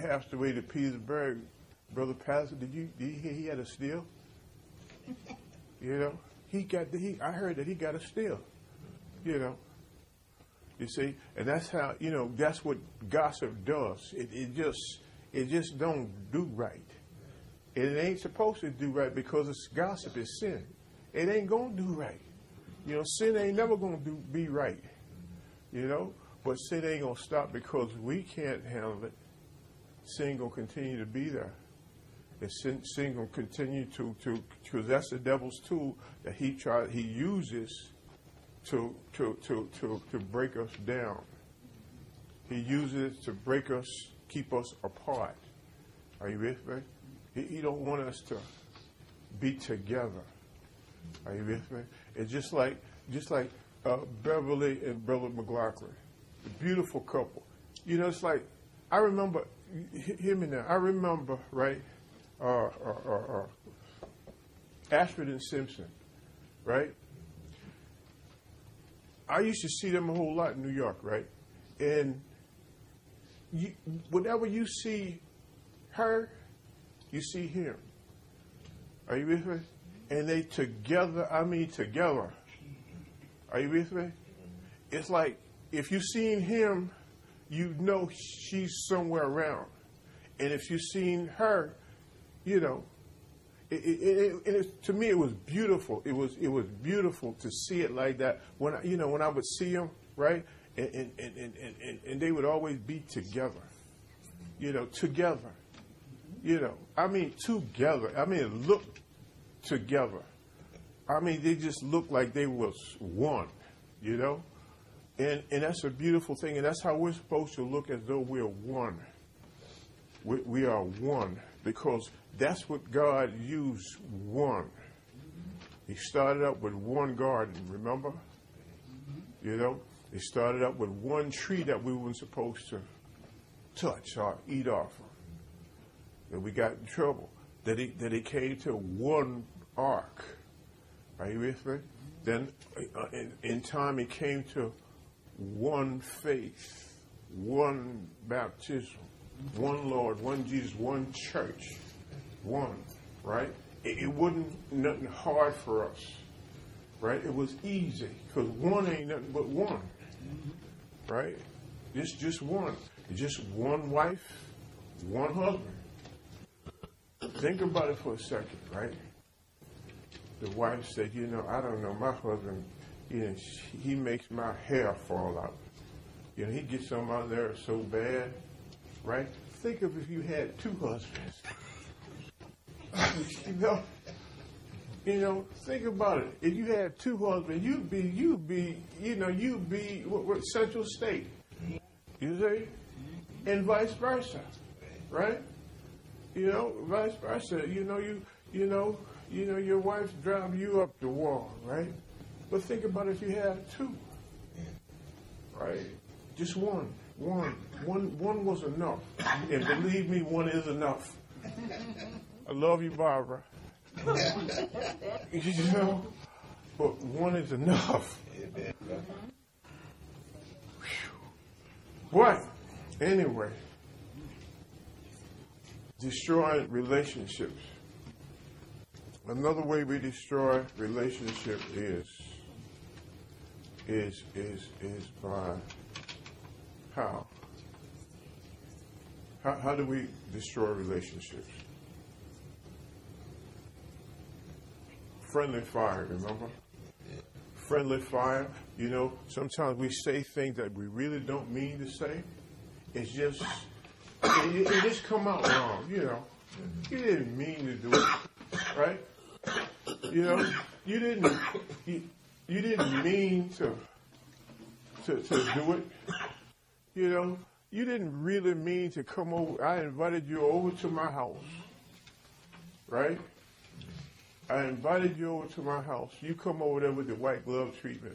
passed away to Petersburg, Brother Pastor, did you hear he had a steal? You know, I heard that he got a steal. You know, you see, and that's how, you know, that's what gossip does. It just don't do right. And it ain't supposed to do right because it's gossip, it's sin. It ain't gonna do right. You know, sin ain't never gonna be right. You know, but sin ain't gonna stop because we can't handle it. Sin gonna continue to be there. And sin gonna continue to because that's the devil's tool that he uses to break us down. He uses it to break us, keep us apart. Are you with me? He don't want us to be together. Are you with me? It's just like Beverly and Brother McLaughlin, the beautiful couple. You know, it's like I remember. Hear me now. I remember, right? Ashford and Simpson, right? I used to see them a whole lot in New York, right? And whenever you see her, you see him. Are you with me? And they together, I mean together. Are you with me? It's like if you've seen him, you know she's somewhere around. And if you've seen her, you know, to me it was beautiful. It was beautiful to see it like that. When I would see them, right, and they would always be together. You know, together. You know, I mean together. I mean look together. I mean they just looked like they was one. You know, and that's a beautiful thing, and that's how we're supposed to look, as though we're one. We are one. Because that's what God used, one. He started up with one garden, remember? You know, he started up with one tree that we weren't supposed to touch or eat off of. And we got in trouble. That he came to one ark. Are you with me? Then in time he came to one faith, one baptism. One Lord, one Jesus, one church, one, right? It wasn't nothing hard for us, right? It was easy because one ain't nothing but one, right? Just one. Just one wife, one husband. Think about it for a second, right? The wife said, you know, I don't know, my husband, you know, he makes my hair fall out. You know, he gets something out there so bad. Right? Think of if you had two husbands. you know, think about it. If you had two husbands, you'd be what Central State. You see? And vice versa. Right? You know, vice versa. You know, your wife drive you up the wall, right? But think about if you have two. Right? Just one. One was enough. And believe me, one is enough. I love you, Barbara. You know, but one is enough. But anyway, destroying relationships. Another way we destroy relationship is by how? How do we destroy relationships? Friendly fire, remember? Friendly fire. You know, sometimes we say things that we really don't mean to say. It's just, it just come out wrong, you know. You didn't mean to do it, right? You know, you didn't mean to do it. You know, you didn't really mean to come over. I invited you over to my house, right? I invited you over to my house. You come over there with the white glove treatment.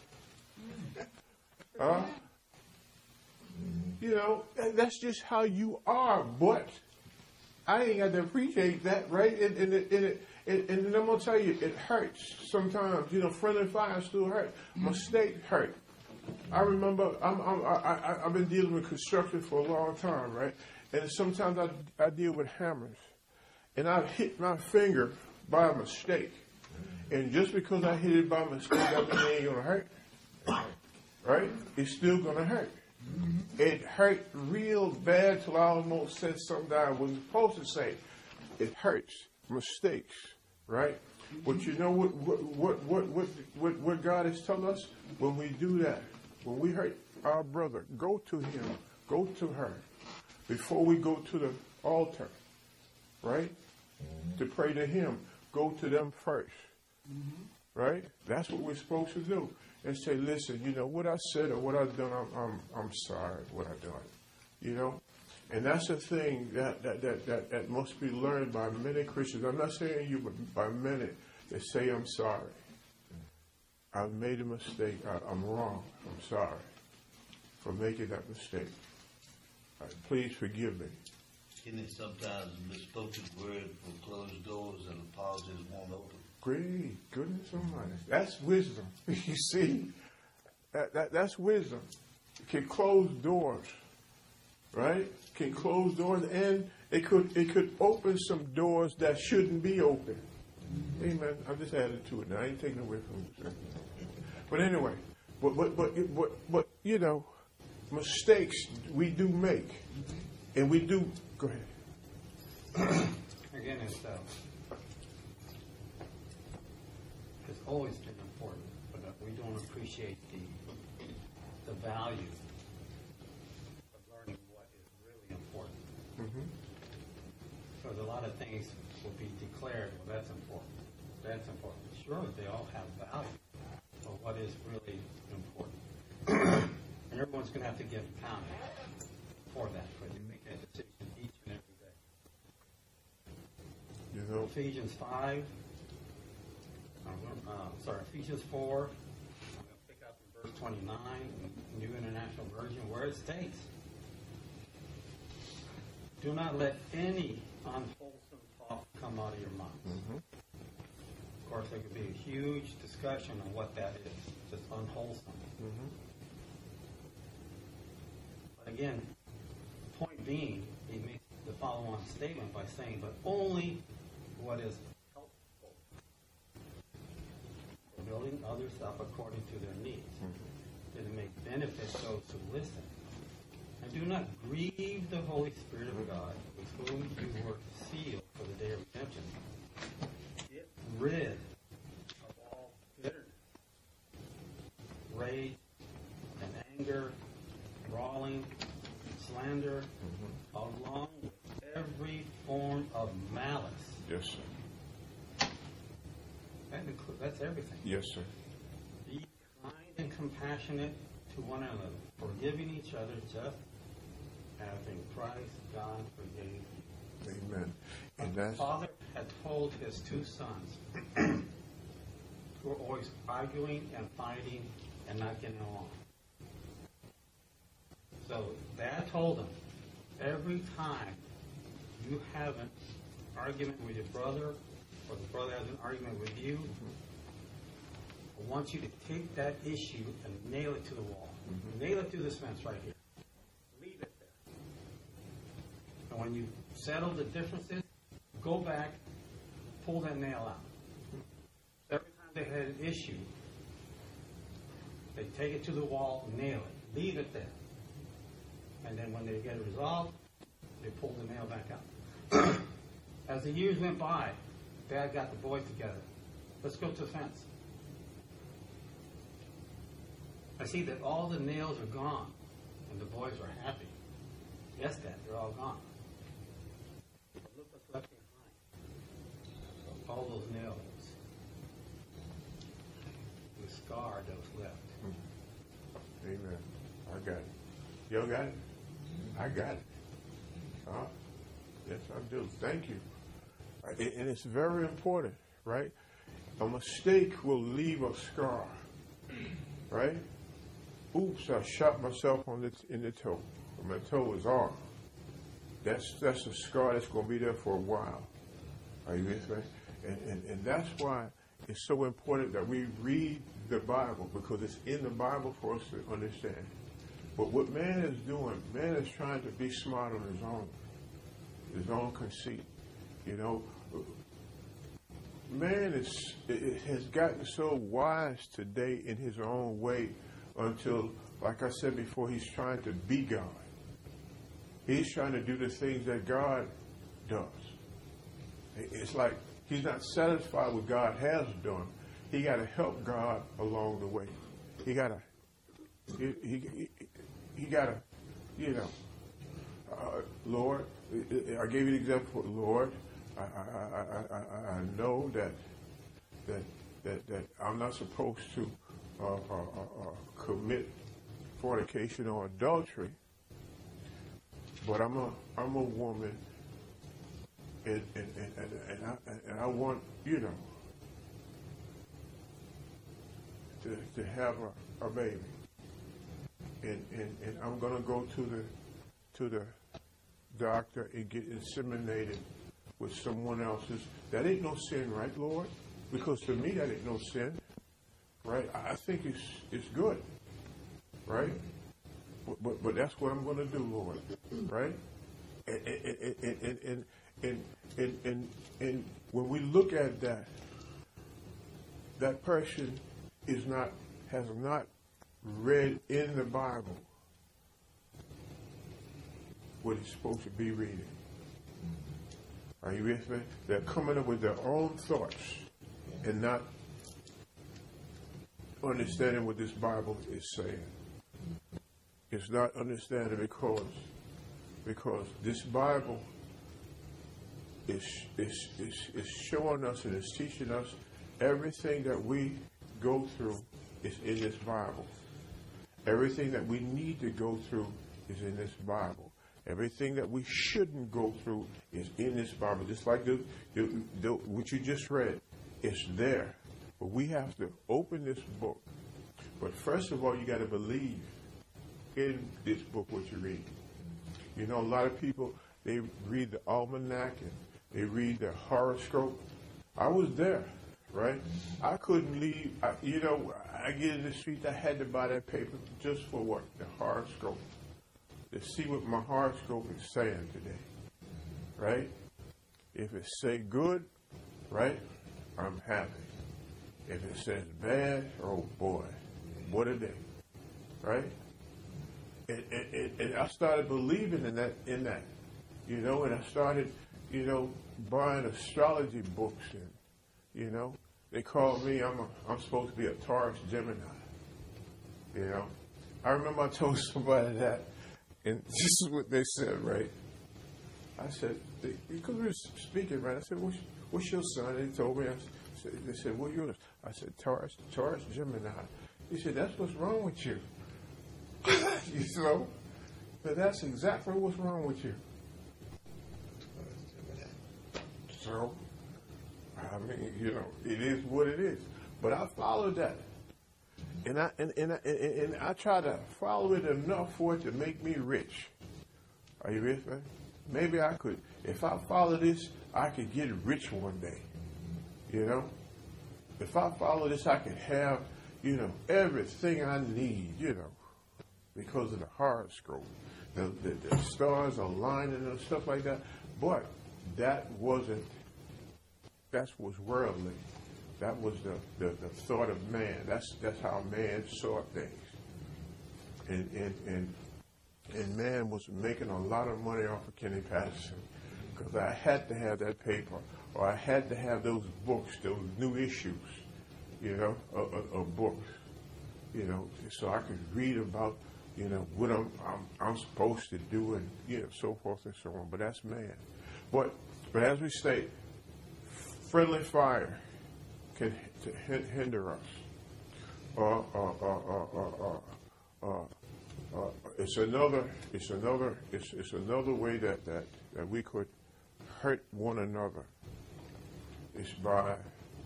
You know, that's just how you are, but I ain't got to appreciate that, right? And I'm going to tell you, it hurts sometimes. You know, friendly fire still hurt. Mistake hurt. I remember I've been dealing with construction for a long time, right? And sometimes I deal with hammers, and I hit my finger by mistake, and just because I hit it by mistake, that means it ain't gonna hurt, right? It's still gonna hurt. It hurt real bad till I almost said something that I wasn't supposed to say. It hurts. Mistakes, right? But you know what God is telling us? When we do that, when we hurt our brother, go to him, go to her, before we go to the altar, right? To pray to him, go to them first, right? That's what we're supposed to do. And say, listen, you know, what I said or what I've done, I'm sorry what I've done, you know? And that's a thing that must be learned by many Christians. I'm not saying you, but by many that say, I'm sorry. I've made a mistake. I'm wrong. I'm sorry for making that mistake. Please forgive me. Isn't it sometimes a misspoken word for closed doors and apologies won't open? Great goodness almighty. That's wisdom. You see? That's wisdom. It can close doors. Right? Can close doors, and it could open some doors that shouldn't be open. Amen. I'm just adding to it now. I ain't taking away from it. But anyway, but you know, mistakes we do make, and we do. Go ahead. Again, it's always been important, but we don't appreciate the value of learning what is really important. Because a lot of things will be declared, well, that's important. That's important. Sure, they all have value, but what is really important? And everyone's going to have to give account for that, for you make that decision each and every day. You know, Ephesians 5. Ephesians 4. I'm going to pick up in verse 29, New International Version, where it states, "Do not let any unwholesome talk come out of your mouth." Of course, there could be a huge discussion on what that is, just unwholesome. But again, the point being, he makes the follow-on statement by saying, but only what is helpful for building others up according to their needs, that it may benefit those who listen. And do not grieve the Holy Spirit of God, with whom you were sealed for the day of redemption. Get rid of all bitterness, rage, and anger, brawling, slander, along with every form of malice. yes, sir. That's everything. Yes, sir. Be kind and compassionate to one another, forgiving each other just as in Christ God forgave you. Amen. And The that's father had told his two sons, who were always arguing and fighting and not getting along. So Dad told him, every time you have an argument with your brother, or the brother has an argument with you, I want you to take that issue and nail it to the wall. Nail it to this fence right here. Leave it there. And when you settle the differences, go back, pull that nail out. Every time they had an issue, they take it to the wall, nail it, leave it there. And then when they get it resolved, they pull the nail back out. As the years went by, Dad got the boys together. Let's go to the fence. I see that all the nails are gone, and the boys are happy. Yes, Dad, they're all gone. But look what's left behind. All those nails. The scar that was left. amen. I got it. Y'all got it? I got it. Huh? Yes, I do. Thank you. And it's very important, right? A mistake will leave a scar, right? Oops, I shot myself in the toe. My toe is off. That's a scar that's going to be there for a while. Are you with me? And that's why it's so important that we read the Bible because it's in the Bible for us to understand. But what man is doing, man is trying to be smart on his own conceit. You know, man has gotten so wise today in his own way until, like I said before, he's trying to be God. He's trying to do the things that God does. It's like he's not satisfied with what God has done. He got to help God along the way. He got to, he got to, you know, Lord, I gave you the example, Lord, I know that I'm not supposed to commit fornication or adultery, but I'm a woman, and I want, you know, to have a baby, and I'm gonna go to the doctor and get inseminated with someone else's. That ain't no sin, right, Lord? Because to me that ain't no sin, right? I think it's good, right? But that's what I'm going to do, Lord, right? And when we look at that person has not read in the Bible what he's supposed to be reading. Are you with me? They're coming up with their own thoughts and not understanding what this Bible is saying. It's not understanding because this Bible is showing us and is teaching us everything that we go through is in this Bible. Everything that we need to go through is in this Bible. Everything that we shouldn't go through is in this Bible. Just like what you just read, it's there. But we have to open this book. But first of all, you got to believe in this book what you read. You know, a lot of people, they read the almanac and they read the horoscope. I was there, right? I couldn't leave. I get in the street, I had to buy that paper just for what? The horoscope. To see what my horoscope is saying today, right? If it say good, right, I'm happy. If it says bad, oh boy, what a day, right? And I started believing in that, you know, and I started, you know, buying astrology books, and you know, they called me. I'm supposed to be a Taurus Gemini, you know. I remember I told somebody that. And this is what they said, right? I said, because we were speaking, right? I said, what's your sign? They told me. They said, what yours? I said, Taurus Gemini. He said, that's what's wrong with you. You know? But that's exactly what's wrong with you. So, I mean, you know, it is what it is. But I followed that. And I try to follow it enough for it to make me rich. Are you with me? Maybe I could, if I follow this, I could get rich one day. You know? If I follow this, I could have, you know, everything I need, you know, because of the horoscope. The stars aligning and stuff like that. But that was worldly. That was the thought of man. That's how man saw things. And man was making a lot of money off of Kenny Patterson because I had to have that paper, or I had to have those books, those new issues, you know, of books, you know, so I could read about, you know, what I'm supposed to do, and you know, so forth and so on. But that's man. But as we state, friendly fire can hinder us. It's another way that we could hurt one another. It's by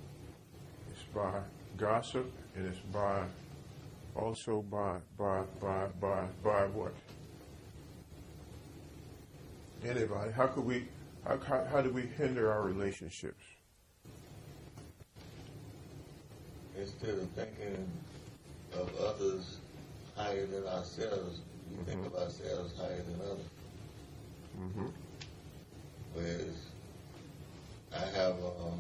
gossip, and it's by what? Anybody? How do we hinder our relationships? instead of thinking of others higher than ourselves, we think of ourselves higher than others. Mm-hmm. Whereas I have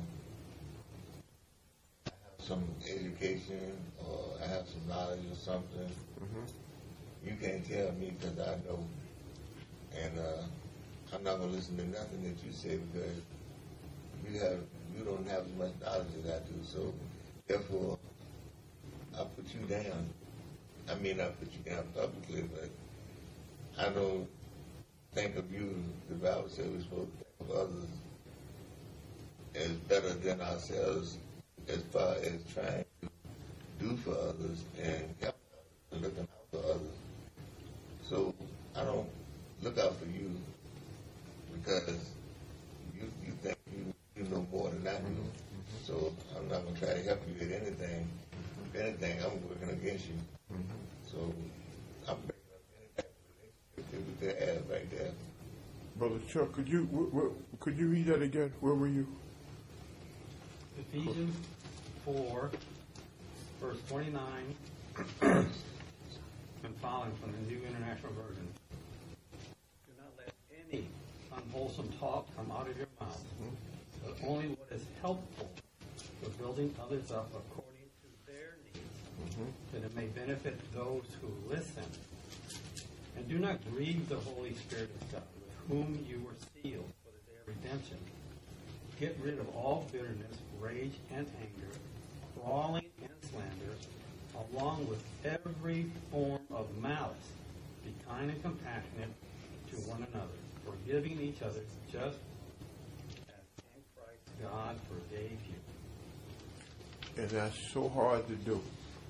some education or I have some knowledge or something. You can't tell me because I know. And I'm not going to listen to nothing that you say because you don't have as much knowledge as I do. So therefore, I put you down. I may not put you down publicly, but I don't think of you. The Bible says we're supposed to think of others as better than ourselves as far as trying to do for others and help others and looking out for others. So I don't look out for you because you think you know more than I do. So I'm not going to try to help you with anything. If anything, I'm working against you. So I'm breaking up any type of relationship that we could have right there. Brother Chuck, could you read that again? Where were you? Ephesians 4, verse 29, and following from the New International Version. Do not let any unwholesome talk come out of your mouth, but only what is helpful for building others up according to their needs, that it may benefit those who listen. And do not grieve the Holy Spirit of God, with whom you were sealed for the day of redemption. Get rid of all bitterness, rage, and anger, brawling and slander, along with every form of malice. Be kind and compassionate to one another, forgiving each other, just as in Christ God forgave you. And that's so hard to do.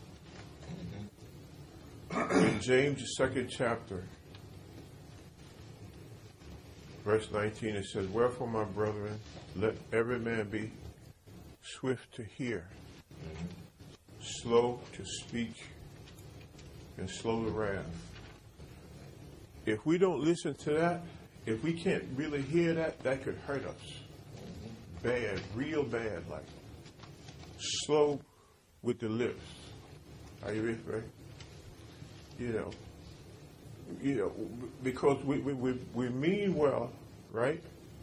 In James, the 2nd chapter, verse 19, it says, "Wherefore, my brethren, let every man be swift to hear, slow to speak, and slow to wrath." If we don't listen to that, if we can't really hear that, that could hurt us. Bad, real bad, like slow with the lips. Are you with me? You know, because we mean well, right?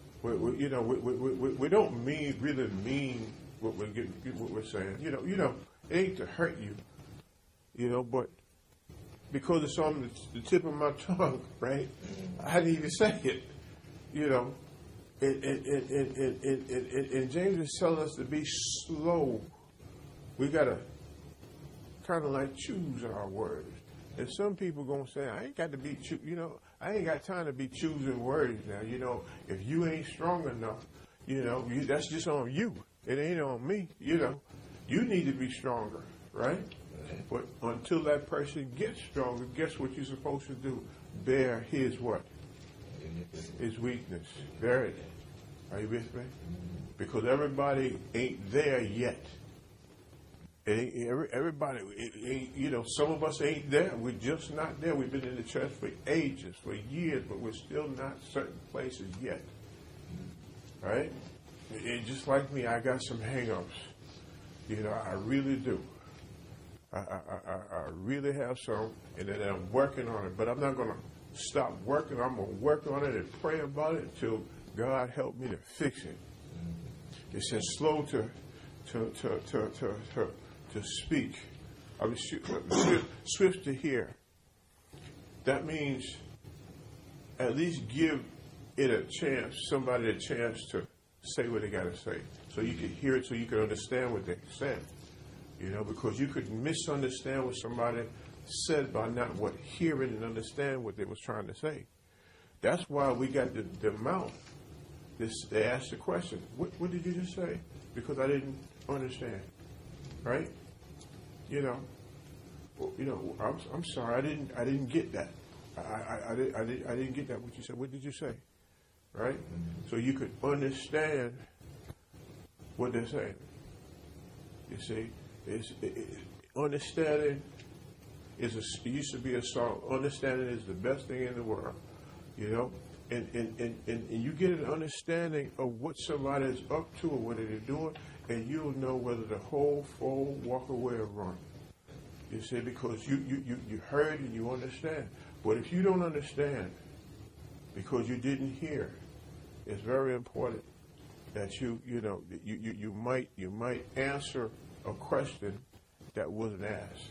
We don't really mean what we're saying. It ain't to hurt you, but because it's on the tip of my tongue, right? I didn't even say it, And James is telling us to be slow. We gotta kind of like choose our words. And some people gonna say, I ain't got to be, I ain't got time to be choosing words now. If you ain't strong enough, that's just on you. It ain't on me. You need to be stronger, right? But until that person gets stronger, guess what you're supposed to do? Bear his what? His weakness. Bear it. Are you with me? Because everybody ain't there yet. Everybody, some of us ain't there. We're just not there. We've been in the church for ages, for years, but we're still not certain places yet. Right? And just like me, I got some hang-ups. I really do. I really have some, and then I'm working on it. But I'm not going to stop working. I'm going to work on it and pray about it until God help me to fix it. It says slow to speak. I mean, swift to hear. That means at least give it somebody a chance to say what they got to say, so you can hear it, so you can understand what they said. Because you could misunderstand what somebody said by not hearing and understand what they was trying to say. That's why we got the mouth. They asked the question, what did you just say? Because I didn't understand. Right? I'm sorry, I didn't get that. I didn't get that. What you said. What did you say? Right? So you could understand what they're saying. You see, understanding it used to be a song. Understanding is the best thing in the world. And you get an understanding of what somebody is up to or what they're doing, and you'll know whether to hold, fold, walk away, or run. You see, because you heard and you understand. But if you don't understand, because you didn't hear, it's very important that you might answer a question that wasn't asked.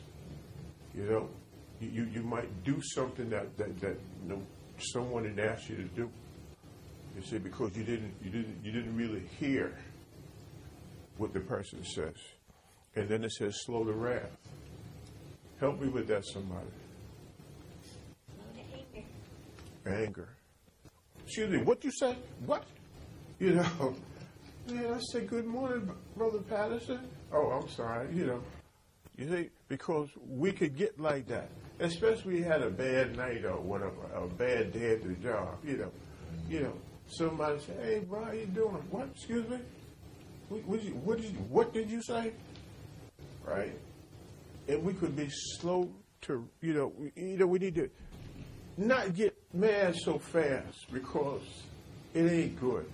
You might do something that someone didn't ask you to do. You see, because you didn't really hear what the person says. And then it says, slow to wrath. Help me with that, somebody. Slow to Anger. Excuse me, what you say? What? Man, I said, good morning, Brother Patterson. Oh, I'm sorry, You see, because we could get like that, especially if you had a bad night or whatever, a bad day at the job, Somebody say, hey, bro, how you doing? What? Excuse me? What did you say? Right? And we could be slow to, we need to not get mad so fast because it ain't good.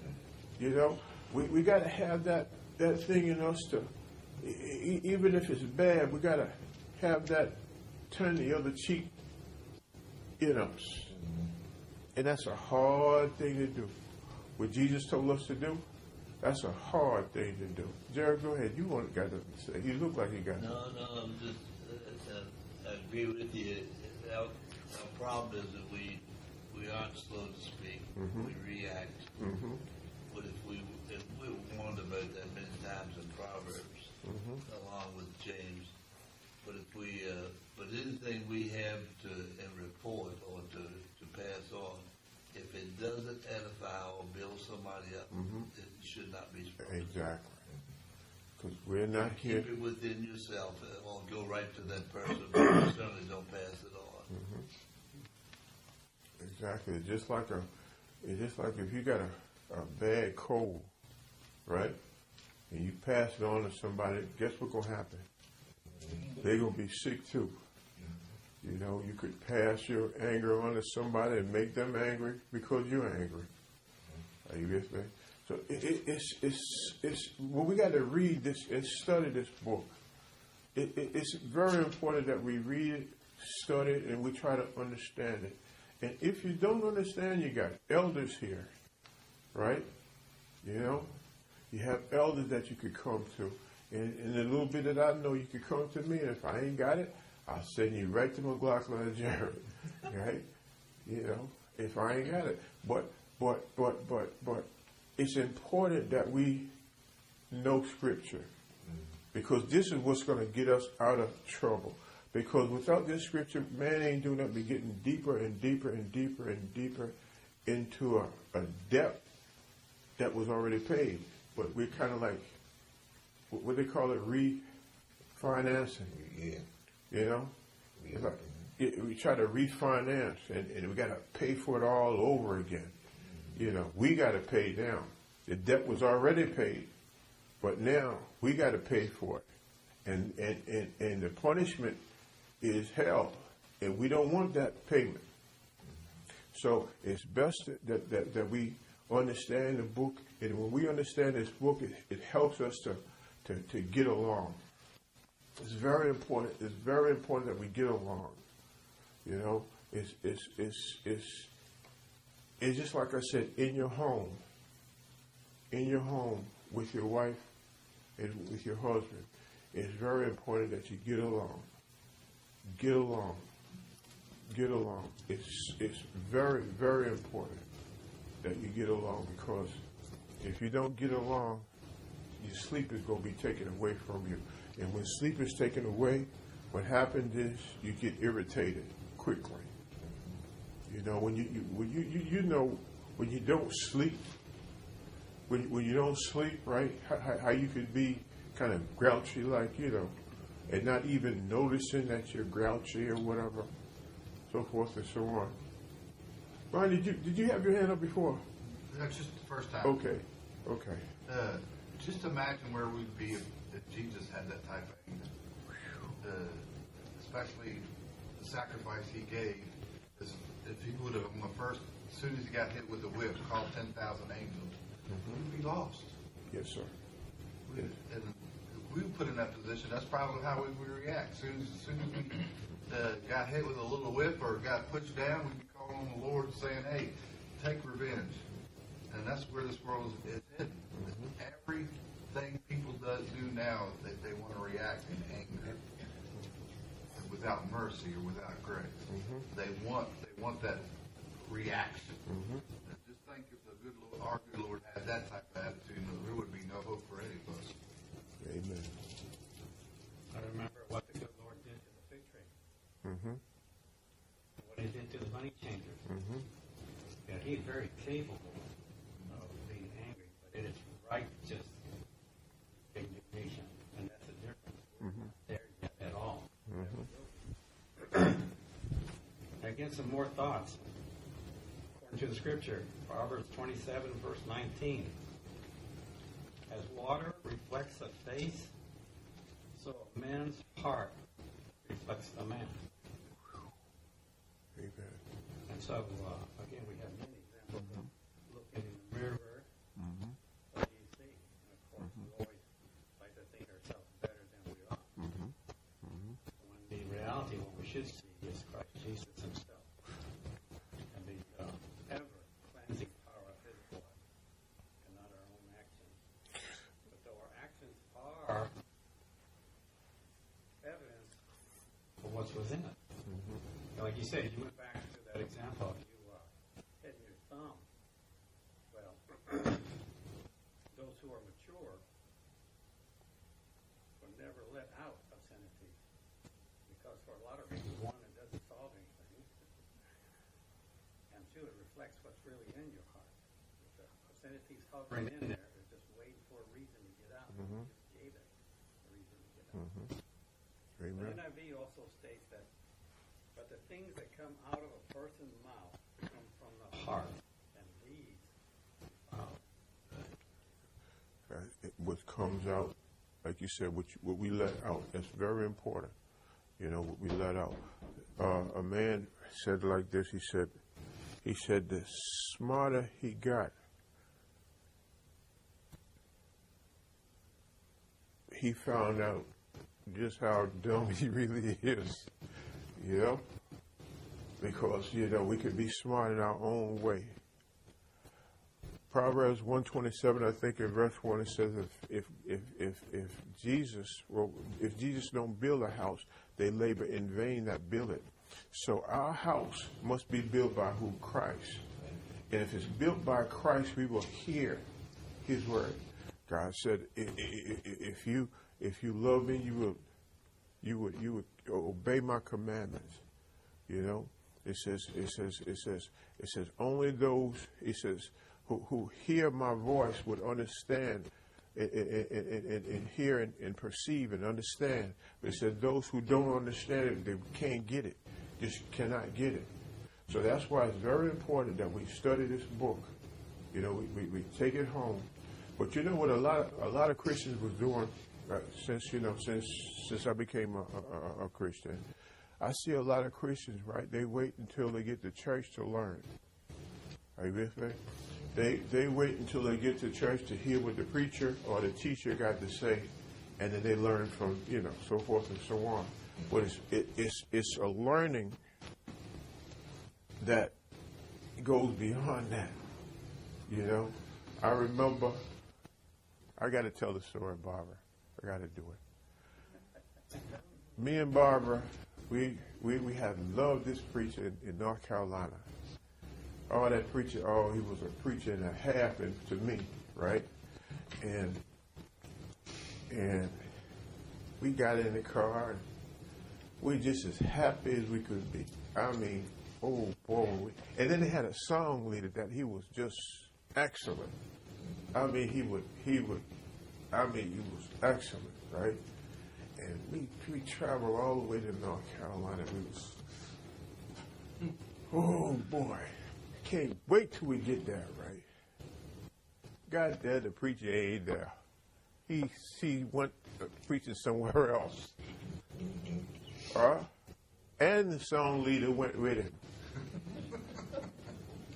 We got to have that thing in us to, even if it's bad, we got to have that turn the other cheek in us. And that's a hard thing to do. What Jesus told us to do, that's a hard thing to do. Jared, go ahead. You got to say. You look like you got No, I'm just, I agree with you. Our problem is that we aren't slow to speak. Mm-hmm. We react. Mm-hmm. But if we warned about that many times in Proverbs, along with James. But anything we have to report or to pass on, if it doesn't edify or build somebody up, it should not be spoken. Exactly. Because we're not here. Keep it within yourself, or go right to that person, but certainly don't pass it on. Exactly. It's just like if you got a bad cold, right? And you pass it on to somebody, guess what's gonna happen? They're gonna be sick too. You could pass your anger on to somebody and make them angry because you're angry. Are you with me? So it's we got to read this and study this book. It's very important that we read it, study it, and we try to understand it. And if you don't understand, you got elders here, right? You have elders that you could come to. And a little bit that I know, you could come to me, and if I ain't got it, I'll send you right to McLaughlin and Jared, right? If I ain't got it. But it's important that we know Scripture, because this is what's going to get us out of trouble. Because without this Scripture, man ain't doing nothing but getting deeper and deeper and deeper and deeper into a depth that was already paid. But we're kind of like, what they call it, refinancing. Yeah. It's like, we try to refinance, and we got to pay for it all over again. We got to pay now. The debt was already paid, but now we got to pay for it, and the punishment is hell, and we don't want that payment. So it's best that we understand the book, and when we understand this book, it helps us to get along. It's very important. It's very important that we get along. It's just like I said, in your home with your wife and with your husband. It's very important that you get along. Get along. Get along. It's very, very important that you get along, because if you don't get along, your sleep is going to be taken away from you. And when sleep is taken away, what happens is you get irritated quickly. When you don't sleep, when you don't sleep, right? How you could be kind of grouchy, and not even noticing that you're grouchy or whatever, so forth and so on. Brian, did you have your hand up before? That's just the first time. Okay. Just imagine where we'd be if Jesus had that type of anger. Especially the sacrifice he gave. If he would have, as soon as he got hit with the whip, called 10,000 angels, he'd be lost. Yes, sir. And if we were put in that position, that's probably how we would react. As soon as we got hit with a little whip or got pushed down, we'd be calling on the Lord saying, hey, take revenge. And that's where this world is heading. Everything people do now, they want to react in anger, without mercy or without grace. They want that reaction. And just think if our good Lord had that type of attitude, there would be no hope for any of us. Amen. I remember what the good Lord did to the fig tree. What he did to the money changers. Yeah, he's very capable of being angry, but it is righteous indignation, and that's the difference. Not there yet at all. I get some more thoughts. According to the scripture, Proverbs 27, verse 19. As water reflects a face, so a man's heart reflects the man. Amen. And so, again, we have many examples of looking in the mirror. What do you see? And of course, we always like to think ourselves better than we are. When the reality, what we should see is Christ Jesus himself. And the ever-cleansing power of his blood, and not our own actions. But though our actions are evidence of what's within it. Like you said, you went back to that example of you hitting your thumb. Well, those who are mature will never let out obscenities. Because for a lot of reasons, one, it doesn't solve anything. And two, it reflects what's really in your heart. If the obscenity's hovering in there, it's just waiting for a reason to get out. You just gave it a reason to get out. Amen. The NIV also states that but the things that come out of a person's mouth come from the heart, and these What comes out, like you said, what we let out, that's very important. You know, what we let out. A man said like this, he said the smarter he got, he found out just how dumb he really is. You know? Because, we could be smart in our own way. Proverbs 127, I think in verse 1, it says if Jesus don't build a house, they labor in vain that build it. So our house must be built by who? Christ. And if it's built by Christ, we will hear his word. God said, if you love me, you would obey my commandments. It says only those, who hear my voice would understand and hear and perceive and understand. But it says those who don't understand it, they can't get it, just cannot get it. So that's why it's very important that we study this book. We take it home. But you know what a lot of Christians was doing since I became a Christian. I see a lot of Christians, right? They wait until they get to church to learn. Are you with me? They wait until they get to church to hear what the preacher or the teacher got to say, and then they learn from, so forth and so on. But it's a learning that goes beyond that. I remember, I got to tell the story, Barbara. I got to do it. Me and Barbara, we have loved this preacher in North Carolina. Oh, that preacher, he was a preacher and a half to me, right? And we got in the car and we just as happy as we could be. I mean, oh boy. And then they had a song leader that he was just excellent. I mean, he was excellent, right? And we traveled all the way to North Carolina. Oh boy. Can't wait till we get there, right? Got there, the preacher ain't there. He went preaching somewhere else. And the song leader went with him.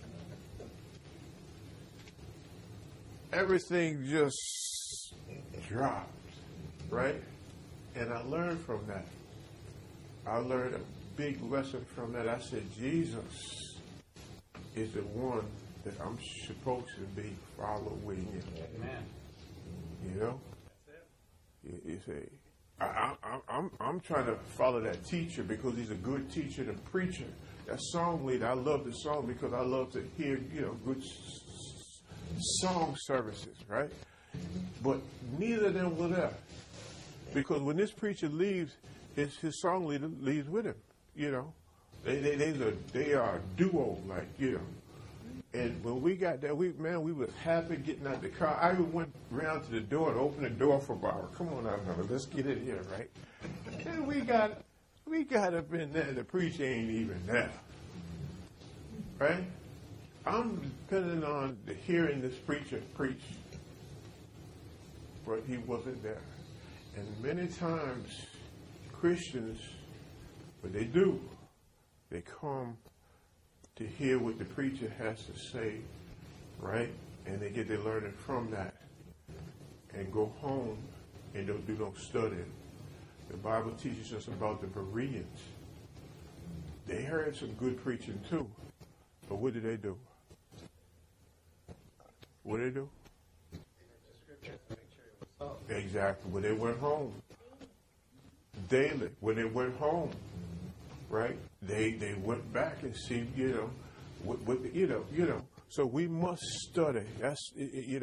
Everything just dropped, right? And I learned from that. I learned a big lesson from that. I said, Jesus is the one that I'm supposed to be following. Amen. You know? You say, I'm trying to follow that teacher because he's a good teacher and preacher. That song leader, I love the song because I love to hear, good song services, right? But neither of them were there. Because when this preacher leaves, his song leader leaves with him, They are a duo, And when we got there, we was happy getting out the car. I even went around to the door and opened the door for Barbara. Come on out, brother. Let's get in here, right? And we got up in there. The preacher ain't even there, right? I'm depending on hearing this preacher preach, but he wasn't there. And many times, Christians, what they do, they come to hear what the preacher has to say, right? And they get their learning from that and go home and don't do no studying. The Bible teaches us about the Bereans. They heard some good preaching too, but what did they do? What did they do? Exactly. When they went home, daily, when they went home, right? They went back and see, So we must study. That's,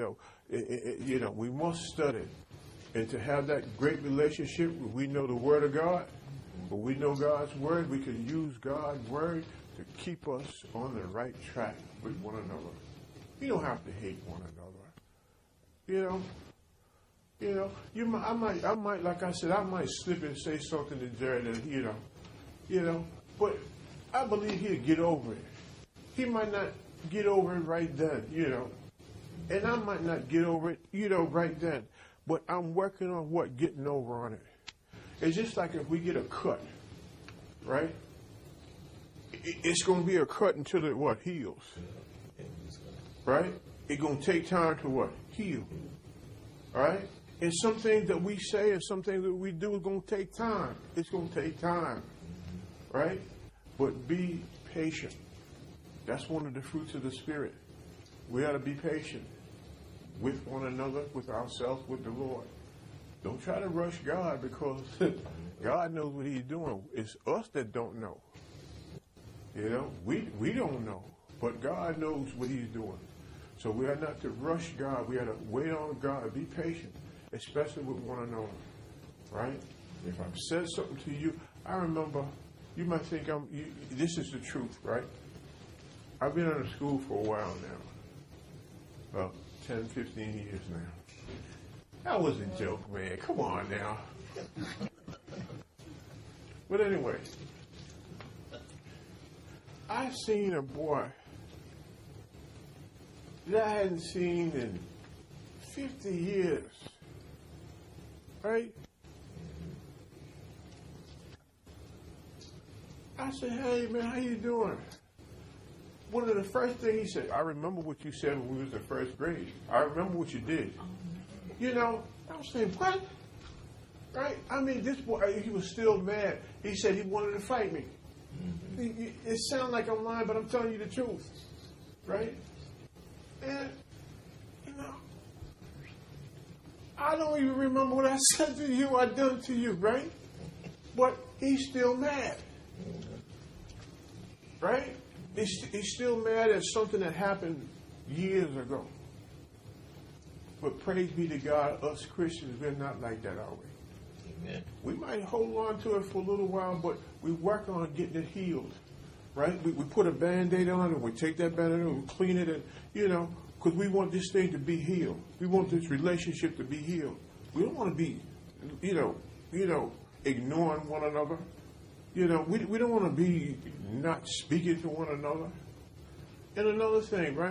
we must study. And to have that great relationship, we know the Word of God. When we know God's Word, we can use God's Word to keep us on the right track with one another. You don't have to hate one another. I might, like I said, I might slip and say something to Jerry that, but I believe he'll get over it. He might not get over it right then, and I might not get over it, right then, but I'm working on getting over on it. It's just like if we get a cut, right? It's going to be a cut until it heals, right? It's going to take time to heal, all right? And some things that we say and some things that we do is going to take time. It's going to take time, right? But be patient. That's one of the fruits of the Spirit. We ought to be patient with one another, with ourselves, with the Lord. Don't try to rush God because God knows what he's doing. It's us that don't know. We don't know, but God knows what he's doing. So we are not to rush God. We are to wait on God. Be patient, especially with one another, right? If I've said something to you, I remember, you might think this is the truth, right? I've been out of school for a while now, about 10, 15 years now. That was a joke, man. Come on now. But anyway, I seen a boy that I hadn't seen in 50 years, right? I said, hey, man, how you doing? One of the first things he said, I remember what you said when we was in first grade. I remember what you did. I was saying, what? Right? I mean, this boy, he was still mad. He said he wanted to fight me. It sounds like I'm lying, but I'm telling you the truth. Right? And, I don't even remember what I said to you, I done to you, right? But he's still mad. Right? He's still mad at something that happened years ago. But praise be to God, us Christians, we're not like that, are we? Amen. We might hold on to it for a little while, but we work on getting it healed. Right? We put a Band-Aid on it, and we take that Band-Aid and we clean it, and, because we want this thing to be healed. We want this relationship to be healed. We don't want to be, ignoring one another. We don't want to be not speaking to one another. And another thing, right?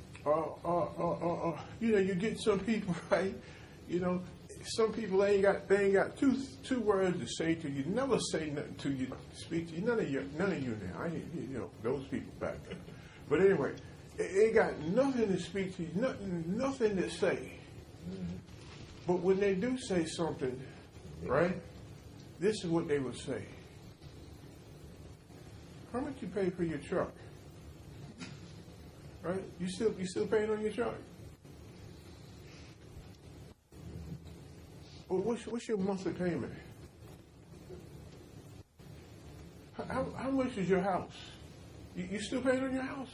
You get some people, right? Some people they ain't got two words to say to you. Never say nothing to you, speak to you. None of you now. I ain't, those people back there. But anyway, they ain't got nothing to speak to you, nothing to say. But when they do say something, right, this is what they would say. How much you pay for your truck? Right? You still paying on your truck? Well, what's your monthly payment? How much is your house? You still paying on your house?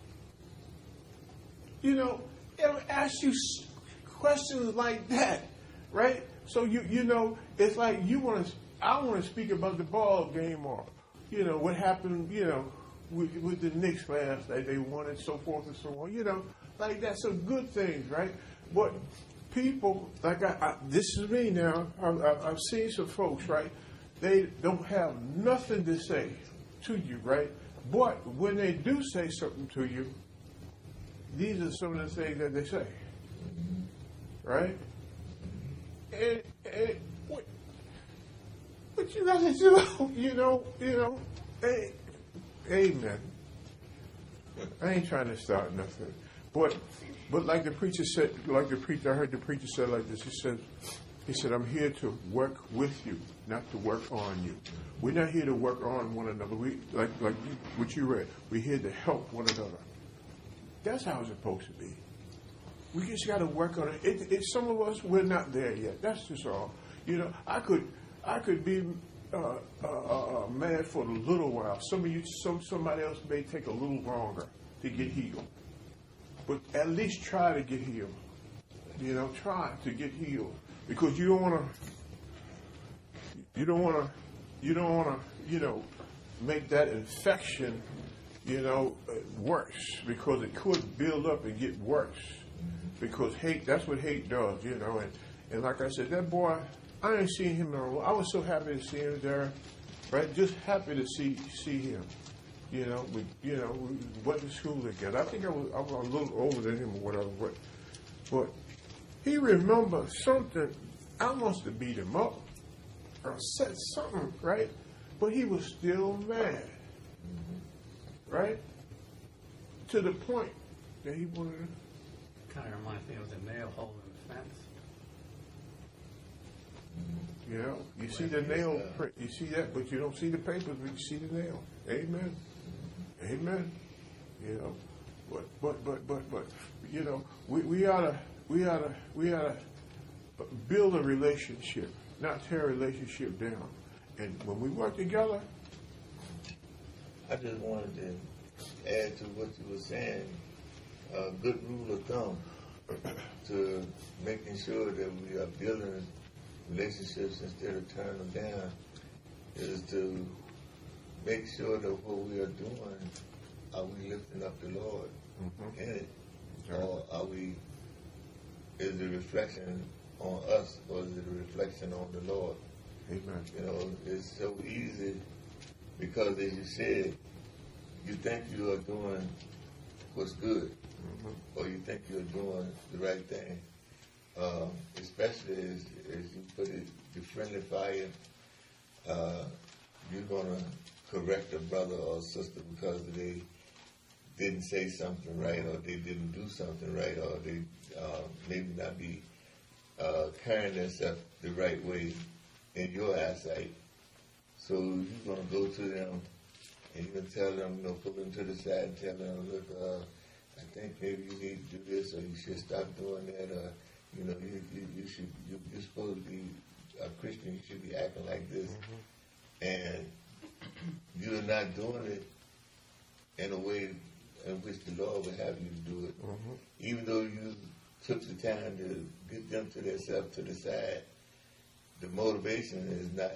You know, they'll ask you questions like that, right? So you know, it's like I want to speak about the ball game or, you know, what happened, you know, with the Knicks last night. They won and so forth and so on. You know, like that's some good things, right? But people, like this is me now. I've seen some folks, right? They don't have nothing to say to you, right? But when they do say something to you, these are some of the things that they say, right? And what you gotta do, you know, hey, amen. I ain't trying to start nothing, but like the preacher said, I heard the preacher say like this. He said, I'm here to work with you, not to work on you. We're not here to work on one another. We like what you read. We're here to help one another. That's how it's supposed to be. We just got to work on it. Some of us, we're not there yet. That's just all. You know, I could be mad for a little while. Somebody else may take a little longer to get healed, but at least try to get healed. You know, try to get healed because you don't want to, you know, make that infection, you know, worse because it could build up and get worse. Because hate, that's what hate does, you know. And like I said, that boy, I ain't seen him in a while. I was so happy to see him there, right? Just happy to see him. You know, we went to school together. I think I was a little older than him or whatever, but he remembered something. I must have beat him up or said something, right? But he was still mad, right? To the point that he wanted to. Kind of reminds me of the nail hole in the fence. You know, you see the nail print, you see that, but you don't see the papers, but you see the nail. Amen. Amen. You know, but you know, we ought to build a relationship, not tear a relationship down. And when we work together, I just wanted to add to what you were saying. A good rule of thumb to making sure that we are building relationships instead of tearing them down is to make sure that what we are doing, are we lifting up the Lord in it? Or is it a reflection on us or is it a reflection on the Lord? amen. You know, it's so easy because as you said, you think you are doing what's good. Or you think you're doing the right thing, especially as you put it, the friendly fire, you're going to correct a brother or sister because they didn't say something right or they didn't do something right or they maybe not be carrying themselves the right way in your eyesight. So you're going to go to them and you're going to tell them, you know, put them to the side and tell them, look, I think maybe you need to do this, or you should stop doing that, or you know, you're supposed to be a Christian. You should be acting like this, and you're not doing it in a way in which the Lord would have you to do it. Even though you took the time to get them to themselves to the side, the motivation is not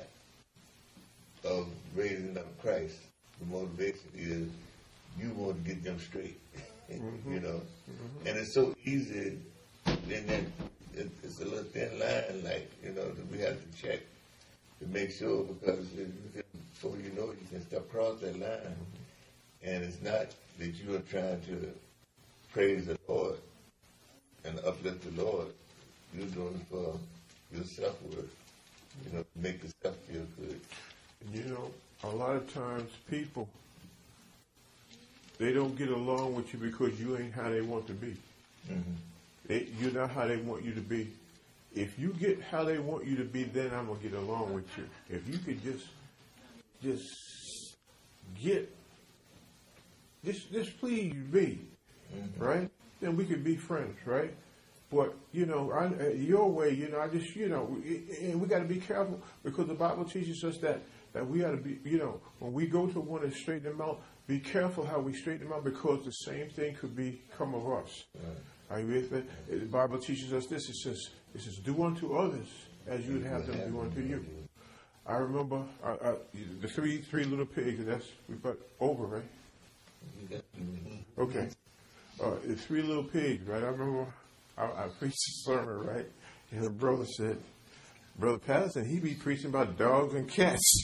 of raising up Christ. The motivation is you want to get them straight. You know, and it's so easy, and then it's a little thin line, like, you know, that we have to check to make sure, because before you know it, you can step across that line, and it's not that you are trying to praise the Lord and uplift the Lord. You're doing it for your self-worth, you know, to make yourself feel good. You know, a lot of times people, they don't get along with you because you ain't how they want to be. You're not how they want you to be. if you get how they want you to be, then I'm gonna get along with you. If you could just get, just please be, right? Then we could be friends, right? But, your way, and we got to be careful because the Bible teaches us that we got to be, when we go to one and straighten them out, be careful how we straighten them out because the same thing could come of us. Are you with me? The Bible teaches us this. It says, do unto others as you would have them do unto you. I remember the three little pigs, and we've got over, right? Okay. The three little pigs, right? I remember I preached a sermon, right? And the brother said, Brother Patterson, he be preaching about dogs and cats,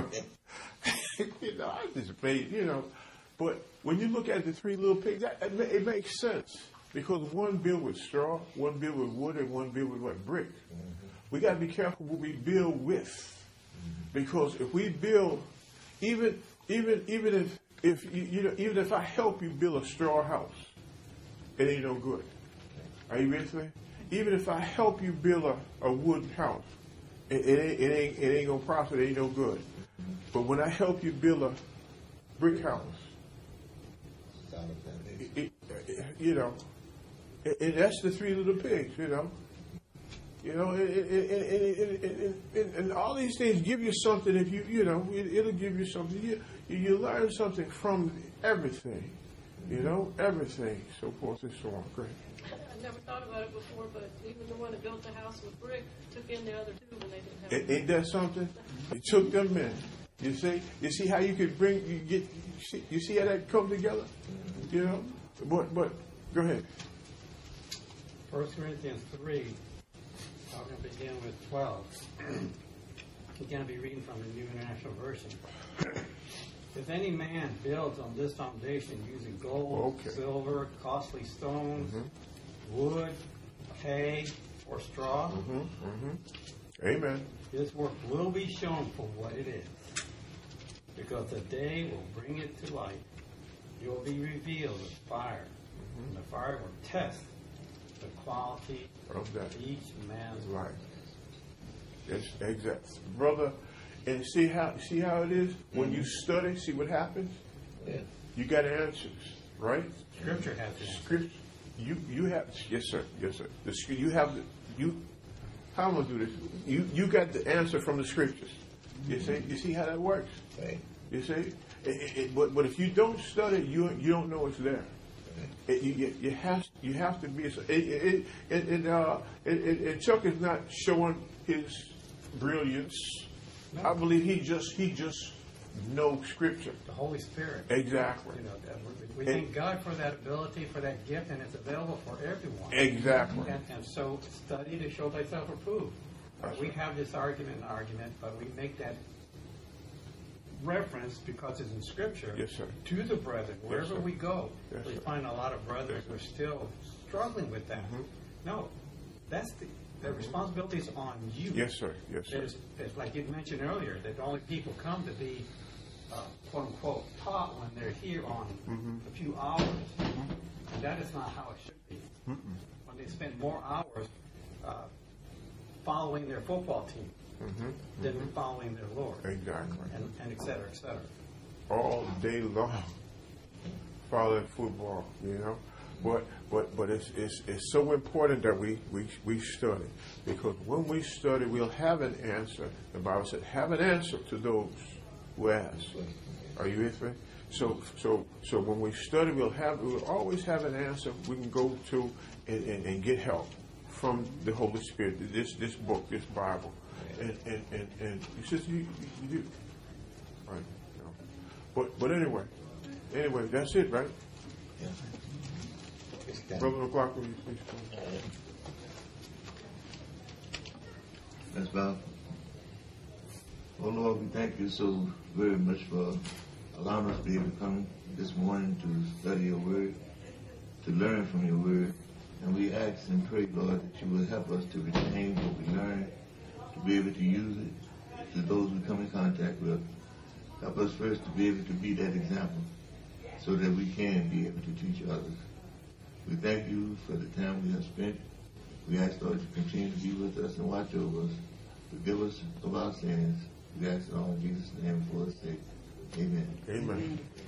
I just played, But when you look at the three little pigs, it makes sense. Because one built with straw, one built with wood, and one built with what? Brick. We got to be careful what we build with. Because if we build, even if I help you build a straw house, it ain't no good. Are you with me? Even if I help you build a wooden house, it ain't gonna prosper. It ain't no good. But when I help you build a brick house, and that's the three little pigs, and all these things give you something. If it'll give you something. You learn something from everything, everything, so forth and so on. Great. I never thought about it before, but even the one that built the house with brick took in the other two when they didn't have. Ain't that something? It took them in. You see how you could you see how that come together? But go ahead. 1 Corinthians 3, I'm going to begin with 12. I'm going to be reading from the New International Version. If any man builds on this foundation using gold, silver, costly stones, wood, hay, or straw, Amen. His work will be shown for what it is, because the day will bring it to light. It will be revealed with fire, and the fire will test the quality of each man's right. Yes, exactly, brother. And see how it is when you study. See what happens. Yeah. You got answers, right? Scripture has the answers. Scripture. You have, yes sir. You have how am I gonna do this? You got the answer from the scriptures. You see how that works. Right. You see, but if you don't study, you don't know it's there. You have to be. And Chuck is not showing his brilliance. No. I believe he just knows scripture. The Holy Spirit. Exactly. We thank God for that ability, for that gift, and it's available for everyone. Exactly. And so study to show thyself approved. We have this argument, but we make that reference because it's in Scripture. Yes, sir. To the brethren, wherever we go. Yes, we sir. find a lot of brothers who are still struggling with that. No, that's the responsibility is on you. Yes, sir. Yes, sir. It's like you mentioned earlier, that only people come to be, quote unquote, taught when they're here on a few hours. And that is not how it should be. When they spend more hours following their football team than following their Lord. Exactly. And et cetera, et cetera. All day long, following football, But it's so important that we study, because when we study, we'll have an answer. The Bible said, "Have an answer to those who ask." Are you with me? So when we study, we'll always have an answer. We can go to and get help from the Holy Spirit. This book, this Bible, and it's just you do. Right. But anyway, that's it, right? Yeah. Brother McLaughlin, will you please come? That's about. Oh Lord, we thank you so very much for allowing us to be able to come this morning to study your word, to learn from your word. And we ask and pray, Lord, that you will help us to retain what we learn, to be able to use it to those we come in contact with. Help us first to be able to be that example so that we can be able to teach others. We thank you for the time we have spent We ask, Lord, to continue to be with us and watch over us. Forgive us of our sins. We ask it all in Jesus' name for us sake. Amen. Amen.